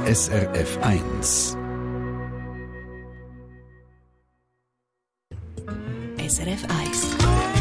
SRF 1. SRF 1.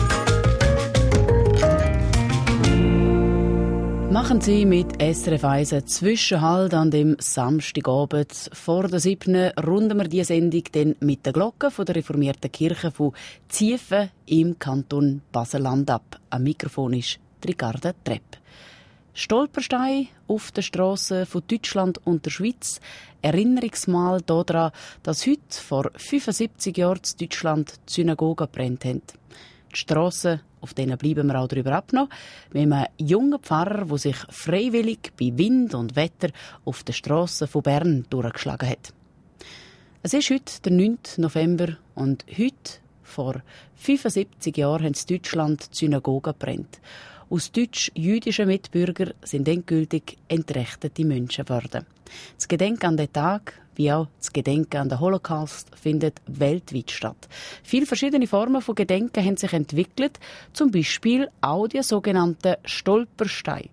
Machen Sie mit SRF 1 einen Zwischenhalt an dem Samstagabend. Vor der 7. runden wir die Sendung dann mit der Glocke von der reformierten Kirche von Ziefen im Kanton Basel-Land ab. Am Mikrofon ist Ricarda Trepp. Stolpersteine auf den Strassen von Deutschland und der Schweiz. Erinnerungsmal daran, dass heute vor 75 Jahren in Deutschland die Synagoge gebrannt haben. Die Strassen, auf denen bleiben wir auch darüber ab noch, mit einem jungen Pfarrer, der sich freiwillig bei Wind und Wetter auf den Strassen von Bern durchgeschlagen hat. Es ist heute der 9. November und heute, vor 75 Jahren, haben in Deutschland die Synagoge gebrannt. Aus deutsch-jüdischen Mitbürgern sind endgültig entrechtete Menschen geworden. Das Gedenken an den Tag, wie auch das Gedenken an den Holocaust, findet weltweit statt. Viele verschiedene Formen von Gedenken haben sich entwickelt, zum Beispiel auch die sogenannten Stolpersteine.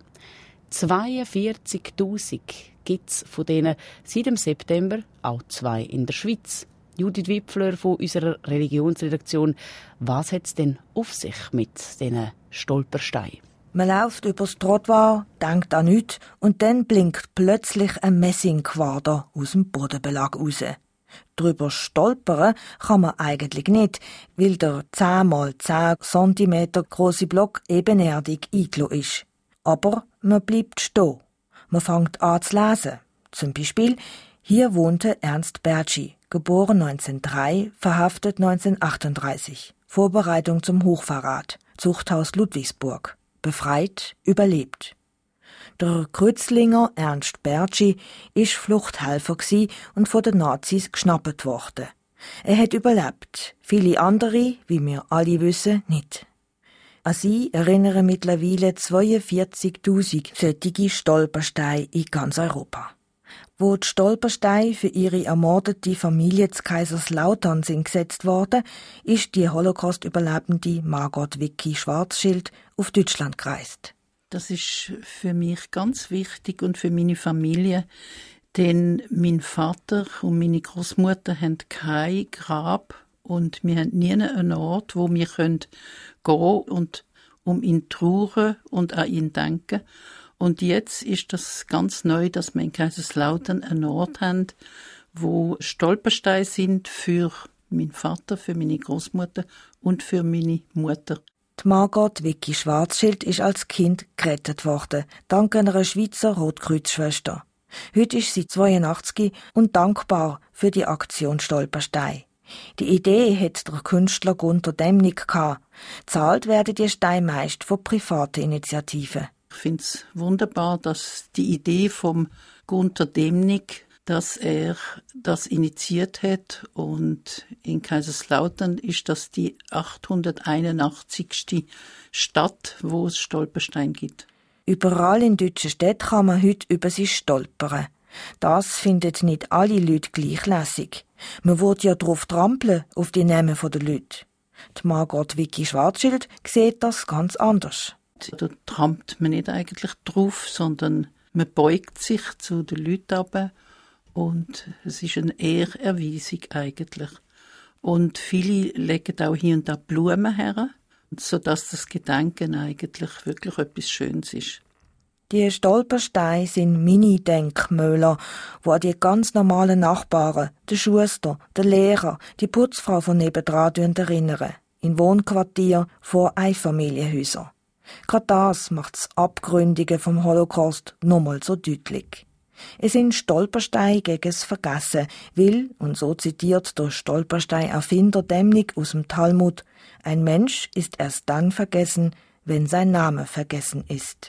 42'000 gibt es von denen seit dem September, auch 2 in der Schweiz. Judith Wipfler von unserer Religionsredaktion. Was hat es denn auf sich mit diesen Stolpersteinen? Man läuft übers Trottoir, denkt an nichts und dann blinkt plötzlich ein Messingquader aus dem Bodenbelag raus. Drüber stolpern kann man eigentlich nicht, weil der 10 mal 10 cm grosse Block ebenerdig eingelassen ist. Aber man bleibt stehen. Man fängt an zu lesen. Zum Beispiel: Hier wohnte Ernst Bertschi, geboren 1903, verhaftet 1938. Vorbereitung zum Hochverrat. Zuchthaus Ludwigsburg. Befreit, überlebt. Der Kreuzlinger Ernst Bertschi war Fluchthelfer und von den Nazis geschnappt worden. Er hat überlebt. Viele andere, wie wir alle wissen, nicht. An sie erinnern mittlerweile 42'000 solche Stolpersteine in ganz Europa. Wo die Stolpersteine für ihre ermordete Familie zu Kaiserslautern sind gesetzt worden, ist die Holocaust-Überlebende Margot Vicky Schwarzschild auf Deutschland gereist. Das ist für mich ganz wichtig und für meine Familie, denn mein Vater und meine Großmutter haben kein Grab und wir haben nie einen Ort, wo wir gehen und um ihn trauern und an ihn denken. Und jetzt ist das ganz neu, dass wir in Kaiserslautern einen Ort haben, wo Stolpersteine sind für meinen Vater, für meine Großmutter und für meine Mutter. Die Margot Vicky Schwarzschild ist als Kind gerettet worden, dank einer Schweizer Rotkreuzschwester. Heute ist sie 82 und dankbar für die Aktion Stolperstein. Die Idee hat der Künstler Gunter Demnig gehabt. Zahlt werden die Steine meist von privaten Initiativen. Ich finde es wunderbar, dass die Idee vom Gunter Demnig, dass er das initiiert hat, und in Kaiserslautern ist das die 881. Stadt, wo es Stolperstein gibt. Überall in deutschen Städten kann man heute über sie stolpern. Das finden nicht alle Leute gleich lässig. Man will ja drauf trampeln, auf die Namen der Leute. Die Margot Vicky Schwarzschild sieht das ganz anders. Da trampt man nicht eigentlich drauf, sondern man beugt sich zu den Leuten runter und es ist eine Ehrerweisung eigentlich. Und viele legen auch hier und da Blumen her, sodass das Gedenken eigentlich wirklich etwas Schönes ist. Die Stolpersteine sind Mini-Denkmäler, die an die ganz normalen Nachbarn, den Schuster, den Lehrer, die Putzfrau von nebendran erinnern, in Wohnquartier vor Einfamilienhäusern. Gerade das macht das Abgründige vom Holocaust nochmal so deutlich. Es sind Stolpersteine gegen das Vergessen, weil, und so zitiert der Stolperstein-Erfinder Demnig aus dem Talmud, ein Mensch ist erst dann vergessen, wenn sein Name vergessen ist.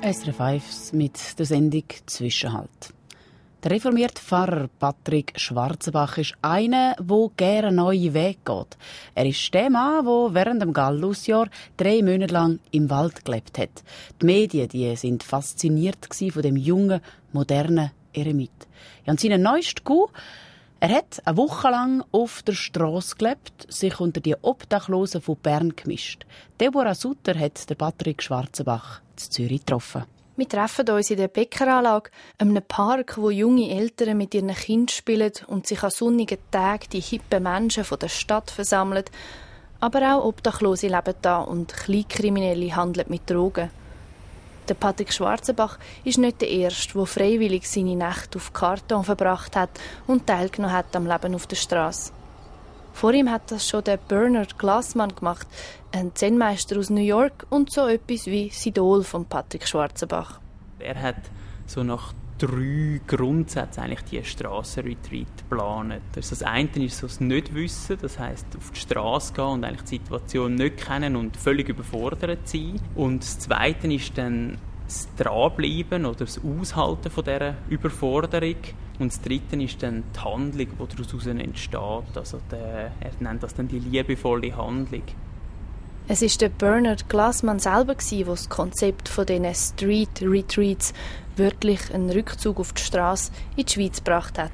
SRF 1 mit der Sendung «Zwischenhalt». Der reformierte Pfarrer Patrick Schwarzenbach ist einer, der gerne einen neuen Weg geht. Er ist der Mann, der während dem Gallusjahr 3 Monate lang im Wald gelebt hat. Die Medien sind fasziniert von dem jungen, modernen Eremit. Ja, und seinen neuesten Coup: er hat eine Woche lang auf der Strasse gelebt, sich unter die Obdachlosen von Bern gemischt. Deborah Sutter hat den Patrick Schwarzenbach in Zürich getroffen. Wir treffen uns in der Bäckeranlage, einem Park, wo junge Eltern mit ihren Kindern spielen und sich an sonnigen Tagen die hippen Menschen von der Stadt versammeln. Aber auch Obdachlose leben da und Kleinkriminelle handeln mit Drogen. Der Patrick Schwarzenbach ist nicht der Erste, der freiwillig seine Nächte auf Karton verbracht hat und teilgenommen hat am Leben auf der Straße. Vor ihm hat das schon der Bernard Glassman gemacht, ein Zen-Meister aus New York und so etwas wie das Idol von Patrick Schwarzenbach. Er hat so nach 3 Grundsätzen eigentlich die Strassenretreat geplant. Also das eine ist so das Nichtwissen, das heisst auf die Straße gehen und eigentlich die Situation nicht kennen und völlig überfordert sein. Und das zweite ist dann das Dranbleiben oder das Aushalten von dieser Überforderung. Und das dritte ist dann die Handlung, die daraus entsteht. Also er nennt das dann die liebevolle Handlung. Es war der Bernard Glassman selber, der das Konzept von diesen Street Retreats, wörtlich einen Rückzug auf die Straße, in die Schweiz gebracht hat.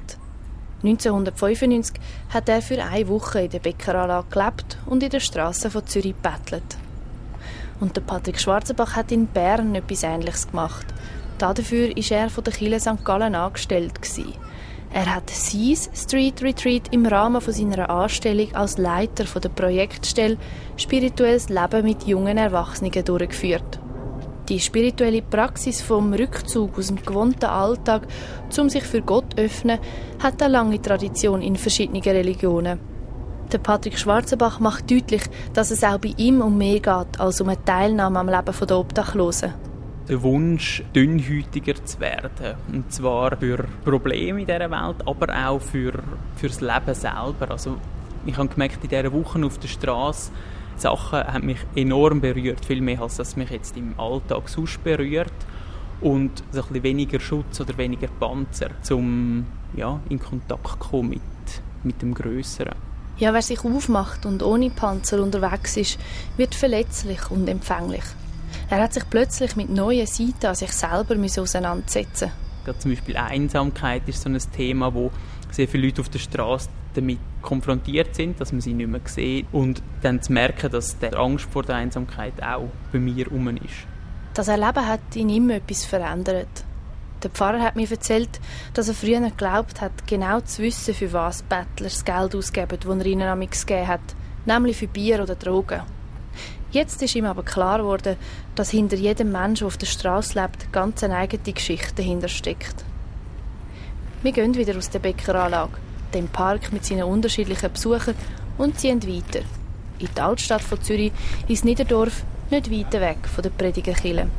1995 hat er für 1 Woche in der Bäckeranlage gelebt und in den Strassen von Zürich gebettelt. Und der Patrick Schwarzenbach hat in Bern etwas Ähnliches gemacht. Dafür war er von der Kirche St. Gallen angestellt. Er hat sein Street Retreat im Rahmen von seiner Anstellung als Leiter der Projektstelle «Spirituelles Leben mit jungen Erwachsenen» durchgeführt. Die spirituelle Praxis vom Rückzug aus dem gewohnten Alltag, um sich für Gott zu öffnen, hat eine lange Tradition in verschiedenen Religionen. Der Patrick Schwarzenbach macht deutlich, dass es auch bei ihm um mehr geht als um eine Teilnahme am Leben der Obdachlosen. Der Wunsch, dünnhäutiger zu werden. Und zwar für Probleme in dieser Welt, aber auch für das Leben selber. Also, ich habe gemerkt, in dieser Woche auf der Straße, die Sachen haben mich enorm berührt. Viel mehr, als das mich jetzt im Alltag sonst berührt. Und so ein bisschen weniger Schutz oder weniger Panzer, um in Kontakt zu kommen mit dem Grösseren. Ja, wer sich aufmacht und ohne Panzer unterwegs ist, wird verletzlich und empfänglich. Er hat sich plötzlich mit neuen Seiten an sich selber auseinandersetzen. Gerade zum Beispiel Einsamkeit ist so ein Thema, wo sehr viele Leute auf der Straße damit konfrontiert sind, dass man sie nicht mehr sieht. Und dann zu merken, dass die Angst vor der Einsamkeit auch bei mir herum ist. Das Erleben hat in ihm etwas verändert. Der Pfarrer hat mir erzählt, dass er früher geglaubt hat, genau zu wissen, für was Bettler das Geld ausgeben, das er ihnen amigs gegeben hat, nämlich für Bier oder Drogen. Jetzt ist ihm aber klar geworden, dass hinter jedem Menschen, der auf der Straße lebt, ganz eine eigene Geschichte dahinter steckt. Wir gehen wieder aus der Bäckeranlage, dem Park mit seinen unterschiedlichen Besuchern, und ziehen weiter. In die Altstadt von Zürich, ins Niederdorf, nicht weit weg von der Predigerkirche.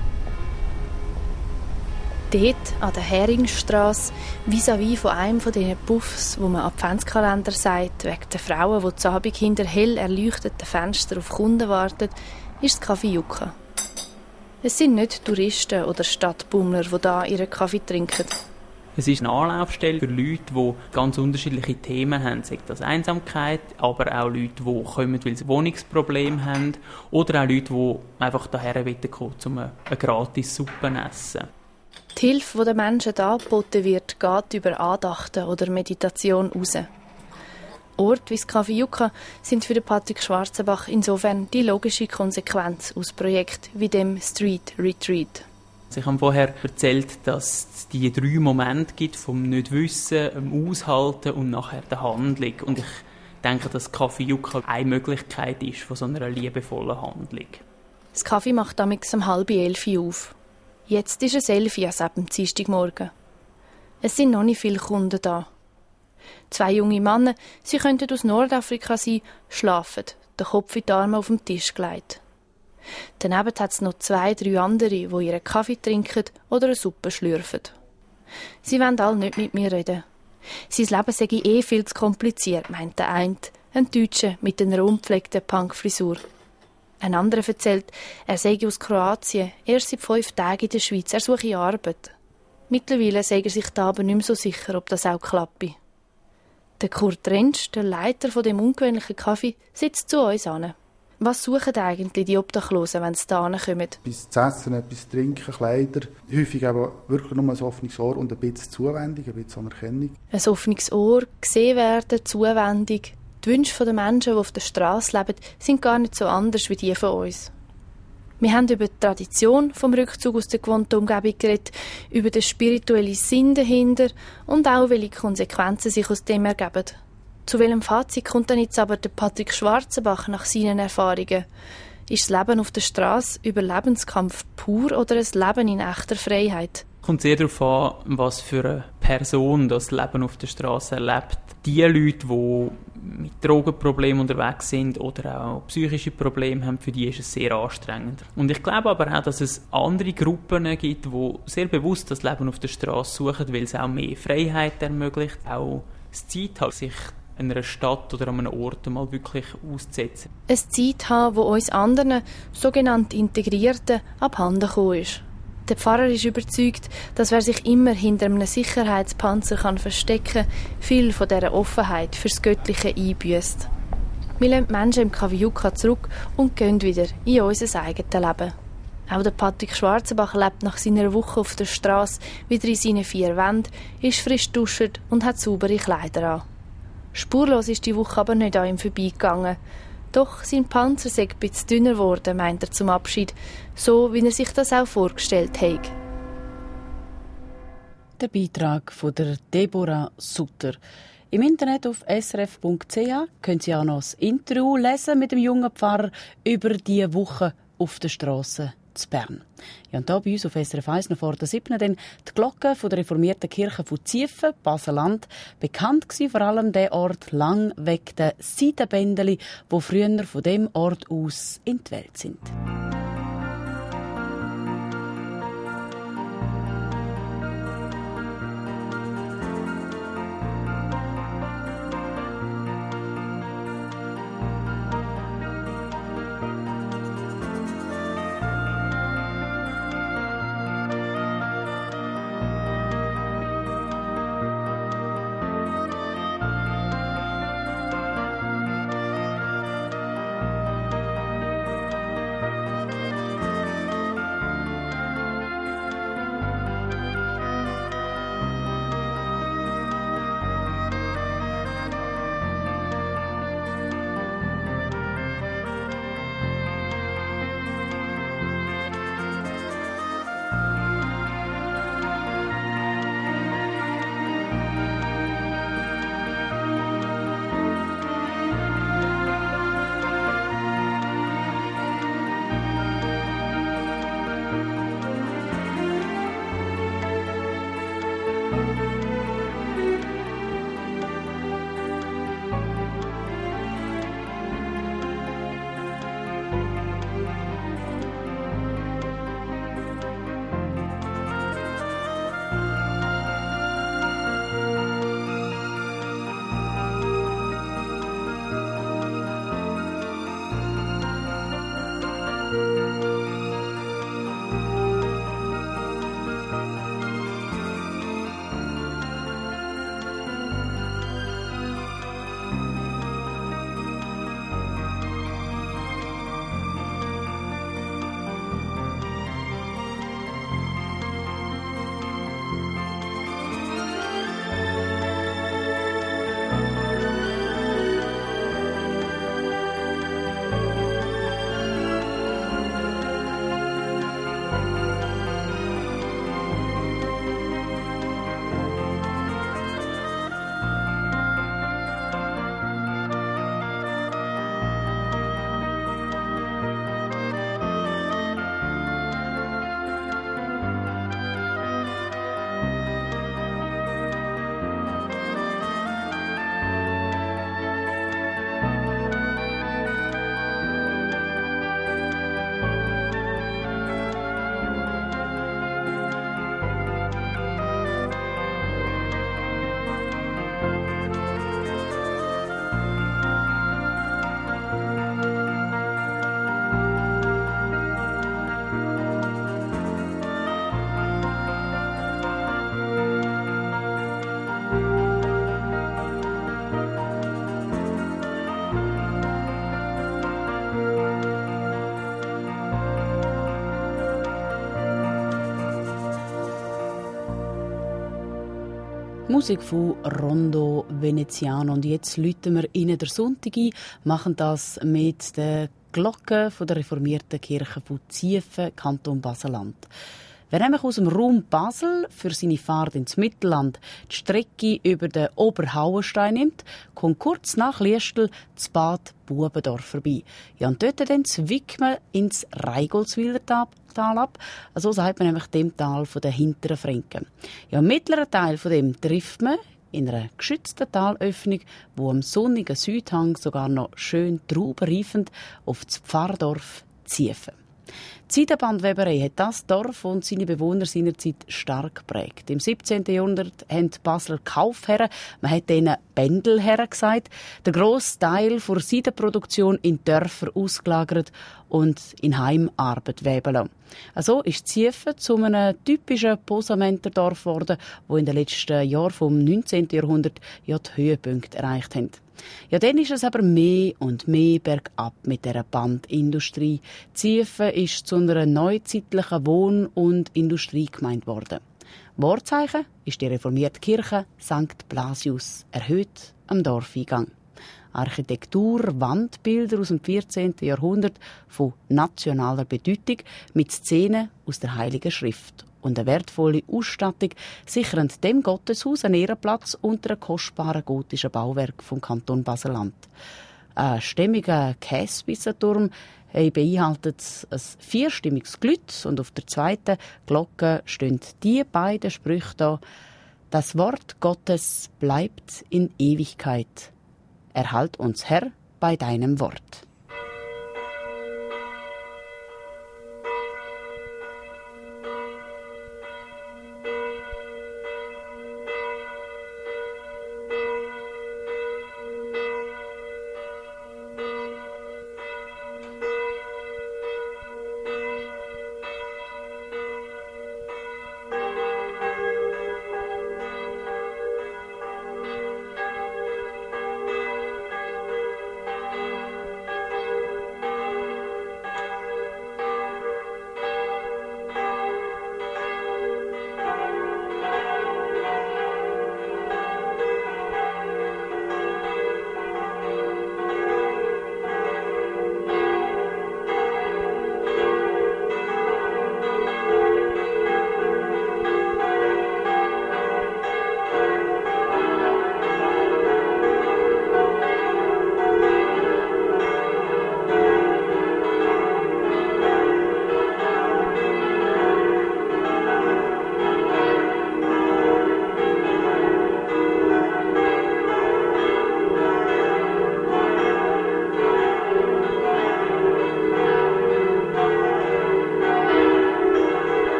Dort, an der Heringstrasse, vis-à-vis von einem von diesen Puffs, wo man Adventskalender sagt, wegen der Frauen, die zu Abend hinter hell erleuchteten Fenstern auf Kunden warten, ist das Café Jucca. Es sind nicht Touristen oder Stadtbummler, die hier ihren Kaffee trinken. Es ist eine Anlaufstelle für Leute, die ganz unterschiedliche Themen haben, sei das Einsamkeit, aber auch Leute, die kommen, weil sie Wohnungsprobleme haben, oder auch Leute, die einfach hierher kommen, um eine gratis Suppe zu essen. Die Hilfe, die den Menschen hier angeboten wird, geht über Andachten oder Meditation raus. Orte wie das Café Jucca sind für den Patrick Schwarzenbach insofern die logische Konsequenz aus Projekten wie dem Street Retreat. Ich habe vorher erzählt, dass es die 3 Momente gibt, vom Nichtwissen, dem Aushalten und nachher der Handlung. Und ich denke, dass Café Jucca eine Möglichkeit ist von so einer liebevollen Handlung. Das Kaffee macht damals um 10:30 auf. Jetzt ist es 11 Uhr am Dienstagmorgen. Es sind noch nicht viele Kunden da. 2 junge Männer, sie könnten aus Nordafrika sein, schlafen, den Kopf in die Arme auf dem Tisch gelegt. Daneben hat es noch 2, 3 andere, die ihren Kaffee trinken oder eine Suppe schlürfen. Sie wollen alle nicht mit mir reden. Sein Leben sei viel zu kompliziert, meint der eine, ein Deutscher mit einer unpflegten Punkfrisur. Ein anderer erzählt, er sei aus Kroatien, erst seit 5 Tagen in der Schweiz, er suche Arbeit. Mittlerweile sei er sich da aber nicht mehr so sicher, ob das auch klappe. Der Kurt Rentsch, der Leiter von dem ungewöhnlichen Kaffee, sitzt zu uns an. Was suchen eigentlich die Obdachlosen, wenn sie da kommen? Etwas zu essen, etwas zu trinken, Kleider. Häufig aber wirklich nur ein offenes Ohr und ein bisschen Zuwendung, ein bisschen Anerkennung. Ein offenes Ohr, gesehen werden, Zuwendung. Die Wünsche der Menschen, die auf der Straße leben, sind gar nicht so anders wie die von uns. Wir haben über die Tradition vom Rückzug aus der gewohnten Umgebung geredet, über den spirituellen Sinn dahinter und auch, welche Konsequenzen sich aus dem ergeben. Zu welchem Fazit kommt dann jetzt aber der Patrick Schwarzenbach nach seinen Erfahrungen? Ist das Leben auf der Straße Überlebenskampf pur oder ein Leben in echter Freiheit? Kommt sehr darauf an, was für eine Person das Leben auf der Straße erlebt. Die Leute, die mit Drogenproblemen unterwegs sind oder auch psychische Probleme haben, für die ist es sehr anstrengend. Und ich glaube aber auch, dass es andere Gruppen gibt, die sehr bewusst das Leben auf der Straße suchen, weil es auch mehr Freiheit ermöglicht, auch das Zeit hat, sich an einer Stadt oder an einem Ort mal wirklich auszusetzen. Eine Zeit haben, wo uns anderen, sogenannten Integrierten, abhanden gekommen ist. Der Pfarrer ist überzeugt, dass wer sich immer hinter einem Sicherheitspanzer verstecken kann, viel von dieser Offenheit fürs Göttliche einbüsst. Wir lassen die Menschen im Kaviuka zurück und gehen wieder in unser eigenes Leben. Auch der Patrick Schwarzenbach lebt nach seiner Woche auf der Straße wieder in seinen 4 Wänden, ist frisch duscht und hat saubere Kleider an. Spurlos ist die Woche aber nicht an ihm vorbeigegangen. Doch sein Panzer sei ein bisschen dünner geworden, meint er zum Abschied, so wie er sich das auch vorgestellt hat. Der Beitrag von der Deborah Sutter. Im Internet auf srf.ch können Sie auch noch das Interview lesen mit dem jungen Pfarrer über die Woche auf der Straße zu Bern. Ja, und hier bei uns auf SRF 1 noch vor der 7. dann die Glocke von der reformierten Kirche von Ziefen, Basel-Land. Bekannt war vor allem der Ort lang weg der Seidenbändeli, die früher von dem Ort aus in die Welt sind. Musik von Rondo Veneziano. Und jetzt läuten wir Ihnen der Sonntag ein, machen das mit der Glocke von der reformierten Kirche von Ziefen, Kanton Basel-Land. Wer nämlich aus dem Raum Basel für seine Fahrt ins Mittelland die Strecke über den Oberhauenstein nimmt, kommt kurz nach Liestel das Bad Bubendorf vorbei. Ja, und dort dann zwickt man ins Reigoldswiller Tal ab. So sagt man nämlich dem Tal von den hinteren Franken. Ja, im mittleren Teil von dem trifft man in einer geschützten Talöffnung, wo am sonnigen Südhang sogar noch schön traubenreifend auf das Pfarrdorf Ziefen. Die Seidenbandweberei hat das Dorf und seine Bewohner seinerzeit stark geprägt. Im 17. Jahrhundert haben die Basler Kaufherren, man hat denen Bändelherren gesagt, den grossen Teil der Seidenproduktion in Dörfer ausgelagert und in Heimarbeit weben lassen. Also ist Ziefen zu einem typischen Posamenterdorf geworden, wo in den letzten Jahren vom 19. Jahrhundert ja die Höhepunkte erreicht haben. Ja, dann ist es aber mehr und mehr bergab mit dieser Bandindustrie. Ziefen ist zu einer neuzeitlichen Wohn- und Industriegemeinde geworden. Wahrzeichen ist die reformierte Kirche St. Blasius, erhöht am Dorfeingang. Architektur, Wandbilder aus dem 14. Jahrhundert von nationaler Bedeutung mit Szenen aus der Heiligen Schrift. Und eine wertvolle Ausstattung sichern dem Gotteshaus einen Ehrenplatz unter einem kostbaren gotischen Bauwerk vom Kanton Basel-Land. Ein stämmiger Käsebissenturm beinhaltet ein vierstimmiges Glüt und auf der zweiten Glocke stehen die beiden Sprüche da. Das Wort Gottes bleibt in Ewigkeit. Erhalt uns, Herr, bei deinem Wort.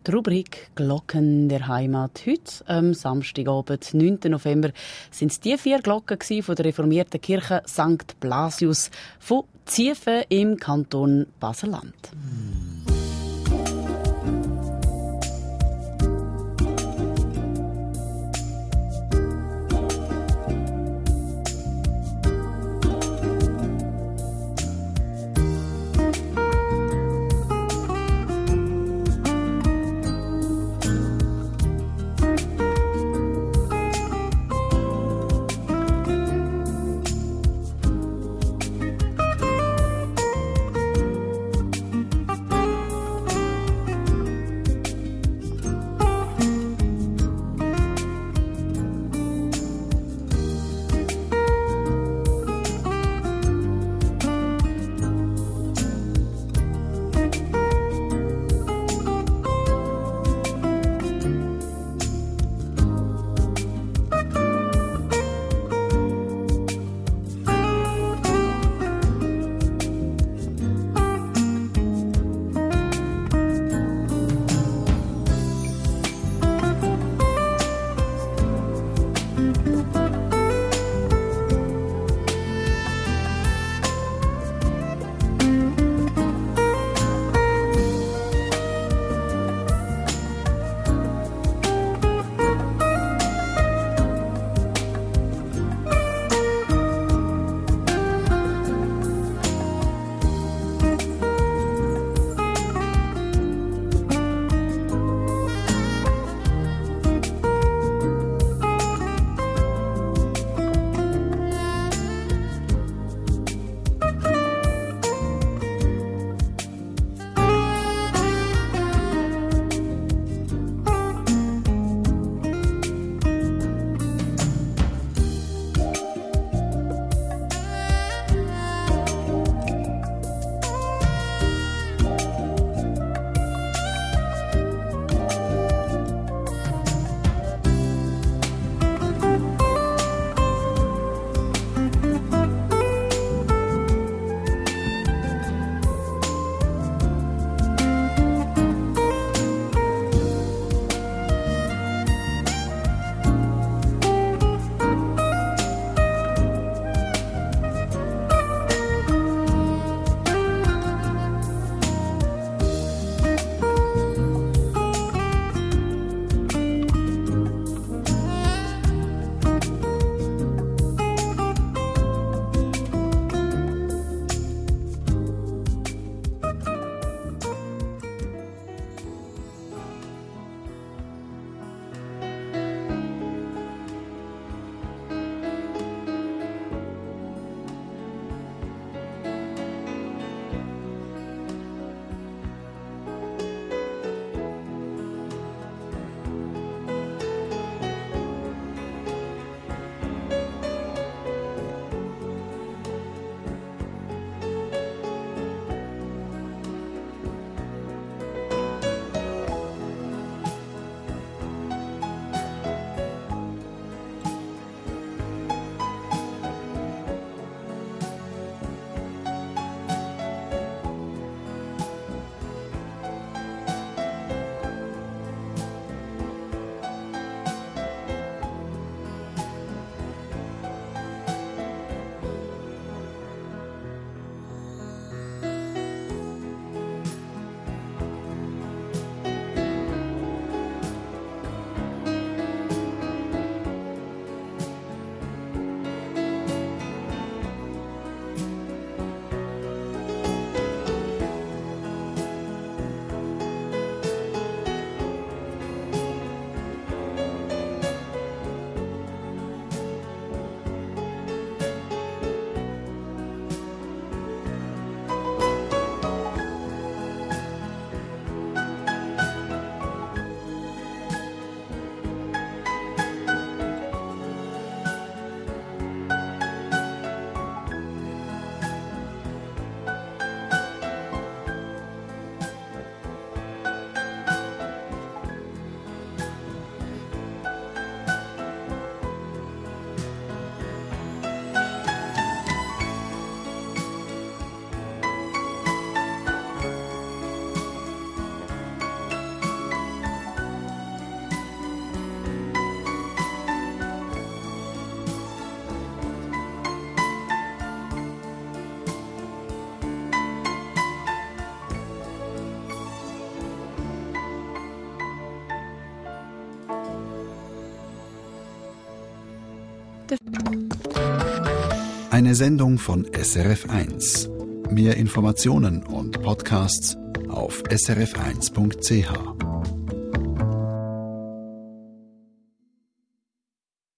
Die Rubrik «Glocken der Heimat». Heute, am Samstagabend, 9. November, sind es die 4 Glocken von der reformierten Kirche St. Blasius von Ziefen im Kanton Basel-Land. Eine Sendung von SRF1. Mehr Informationen und Podcasts auf srf1.ch.